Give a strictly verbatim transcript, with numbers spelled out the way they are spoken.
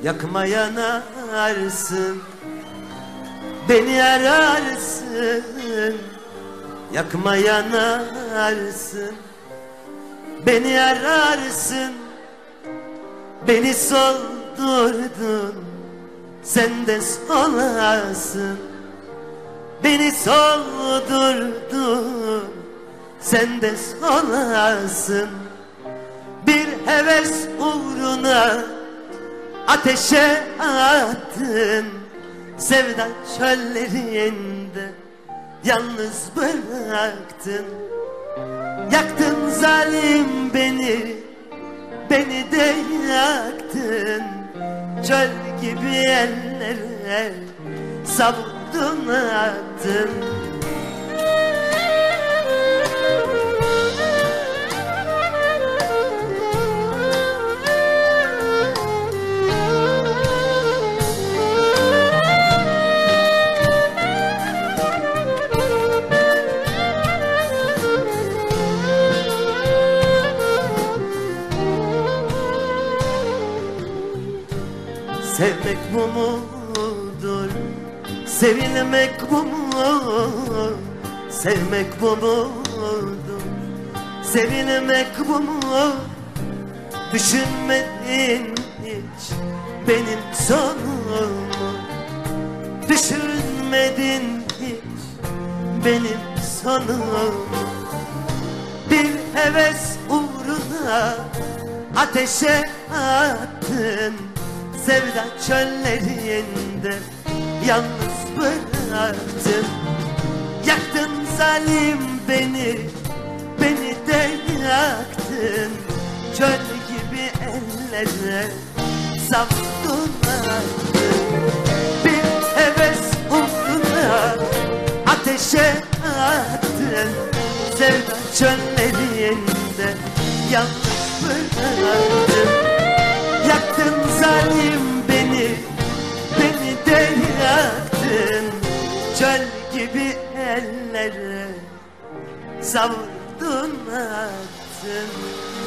yakma yanarsın, beni ararsın, yakma yanarsın, beni ararsın, beni soldurdun, sen de solasın, beni soldurdun, sen de solasın. Bir heves uğruna ateşe attın, sevda çöllerinde yalnız bıraktın. Yaktın zalim beni, beni de yaktın. Çöl gibi ellere savurdun attın. Sevmek bu mudur? Sevilmek bu mu? Sevmek bu mudur? Sevilmek bu mu? Düşünmedin hiç benim sonumu. Düşünmedin hiç benim sonumu. Bir heves uğruna ateşe attın, sevda çöllerinde yalnız bıraktın. Yaktın zalim beni, beni de yaktın. Çöl gibi ellere savurdun attın. Bir heves uğruna ateşe attın, sevda çöllerinde yalnız bıraktın. Yaktın zalim beni, beni de yaktın. Çöl gibi ellere savurdun attın.